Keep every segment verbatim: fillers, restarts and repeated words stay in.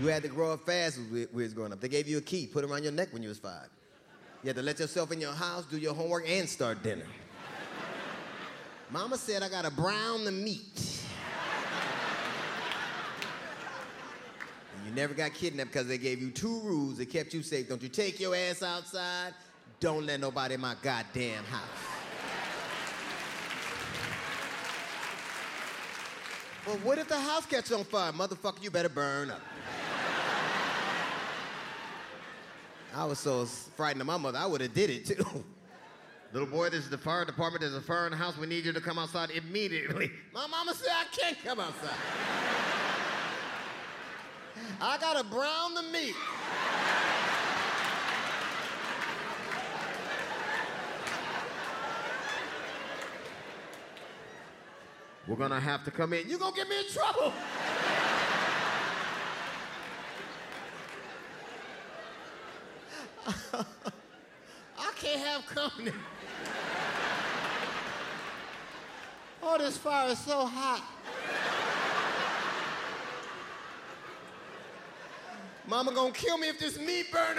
You had to grow up fast when we we was growing up. They gave you a key, put it around your neck when you was five. You had to let yourself in your house, do your homework, and start dinner. Mama said I gotta brown the meat. And you never got kidnapped because they gave you two rules that kept you safe. Don't you take your ass outside, don't let nobody in my goddamn house. Well, what if the house catches on fire? Motherfucker, you better burn up. I was so frightened of my mother, I would have did it too. Little boy, this is the fire department. There's a fire in the house. We need you to come outside immediately. My mama said I can't come outside. I gotta brown the meat. We're gonna have to come in. You gonna get me in trouble. I can't have company. Oh, this fire is so hot. Mama gonna kill me if this meat burn.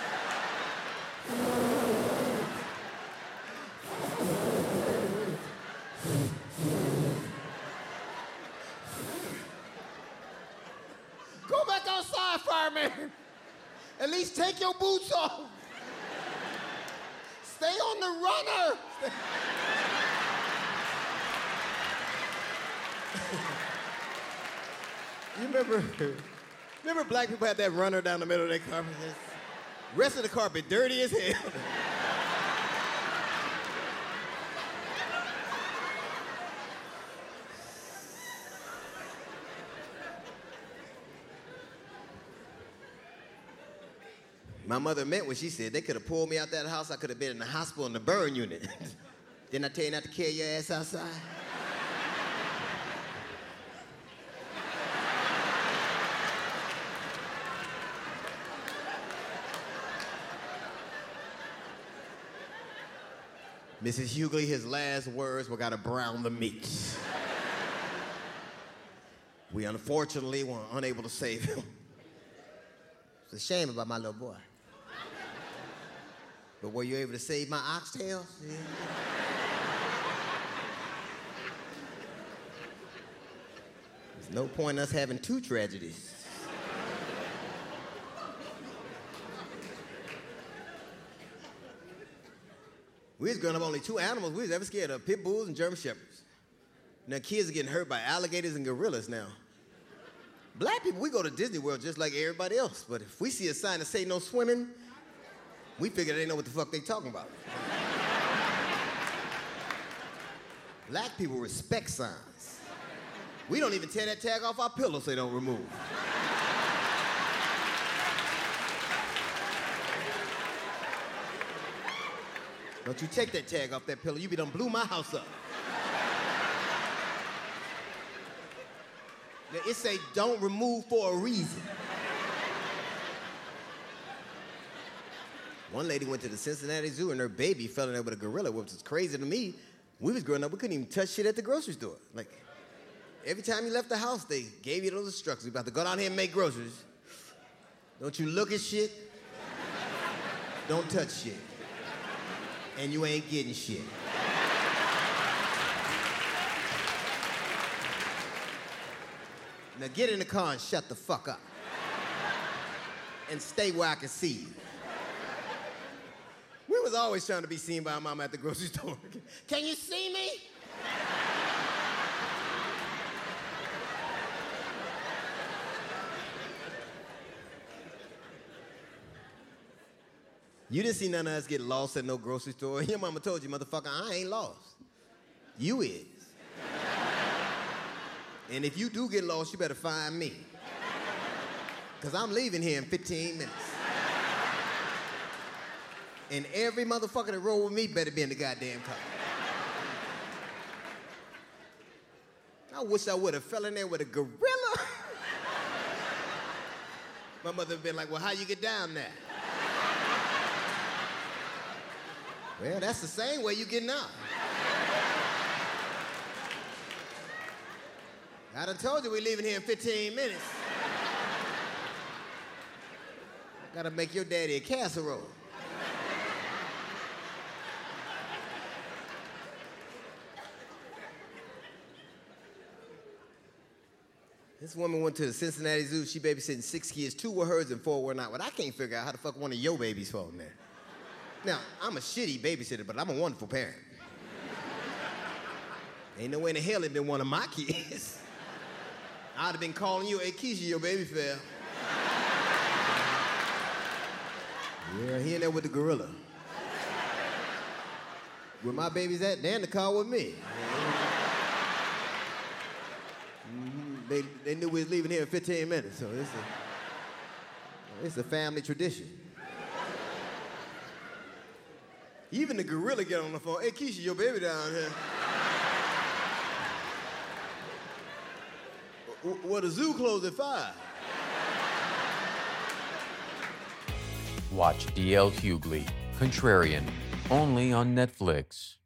Go back outside, fireman. At least take your boots off. Stay on the runner. You remember, remember black people had that runner down the middle of their carpet? Rest of the carpet dirty as hell. My mother meant what she said. They could have pulled me out that house. I could have been in the hospital in the burn unit. Didn't I tell you not to carry your ass outside? Missus Hughley, his last words were gotta brown the meat. We unfortunately were unable to save him. It's a shame about my little boy. But were you able to save my oxtails? Yeah. There's no point in us having two tragedies. We was growing up only two animals we was ever scared of, pit bulls and German shepherds. Now kids are getting hurt by alligators and gorillas now. Black people, we go to Disney World just like everybody else, but if we see a sign that say no swimming, we figure they know what the fuck they talking about. Black people respect signs. We don't even tear that tag off our pillows so they don't remove. Don't you take that tag off that pillow, you be done blew my house up. Now, it say don't remove for a reason. One lady went to the Cincinnati Zoo and her baby fell in there with a gorilla, which was crazy to me. We was growing up, we couldn't even touch shit at the grocery store. Like, every time you left the house, they gave you those instructions. You about to go down here and make groceries. Don't you look at shit. Don't touch shit. And you ain't getting shit. Now get in the car and shut the fuck up. And stay where I can see you. We was always trying to be seen by our mama at the grocery store. Can you see me? You didn't see none of us get lost at no grocery store. Your mama told you, motherfucker, I ain't lost. You is. And if you do get lost, you better find me. Because I'm leaving here in fifteen minutes. And every motherfucker that roll with me better be in the goddamn car. I wish I would have fell in there with a gorilla. My mother would have been like, well, how you get down there? Well, that's the same way you getting out. I done told you we leaving here in fifteen minutes. Gotta make your daddy a casserole. This woman went to the Cincinnati Zoo. She babysitting six kids. Two were hers and four were not. But I can't figure out how the fuck one of your babies fall in there. Now, I'm a shitty babysitter, but I'm a wonderful parent. Ain't no way in the hell it been one of my kids. I'd have been calling you, hey, Keisha, your baby fell. Yeah, he in there with the gorilla. Where my baby's at, they're in the car with me. Mm-hmm. They, they knew we was leaving here in fifteen minutes, so it's a, it's a family tradition. Even the gorilla get on the phone, hey, Keisha, your baby down here. Well, the zoo closed at five. Watch D L Hughley, Contrarian, only on Netflix.